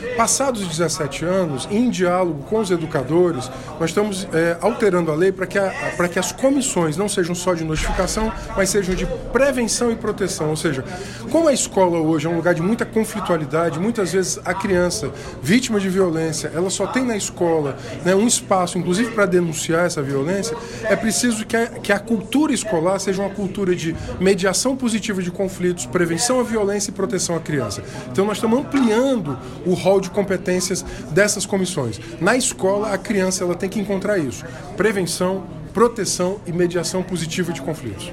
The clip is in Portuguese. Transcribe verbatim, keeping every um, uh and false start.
Passados os dezessete anos, em diálogo com os educadores, nós estamos é, alterando a lei para que, a, para que as comissões não sejam só de notificação, mas sejam de prevenção e proteção. Ou seja, como a escola hoje é um lugar de muita conflitualidade, muitas vezes a criança vítima de violência, ela só tem na escola, né, um espaço, inclusive para denunciar essa violência, é preciso que a, que a cultura escolar seja uma cultura de mediação positiva de conflitos, prevenção à violência e proteção à criança. Então nós estamos ampliando o rol de competências dessas comissões. Na escola, a criança ela tem que encontrar isso: prevenção, proteção e mediação positiva de conflitos.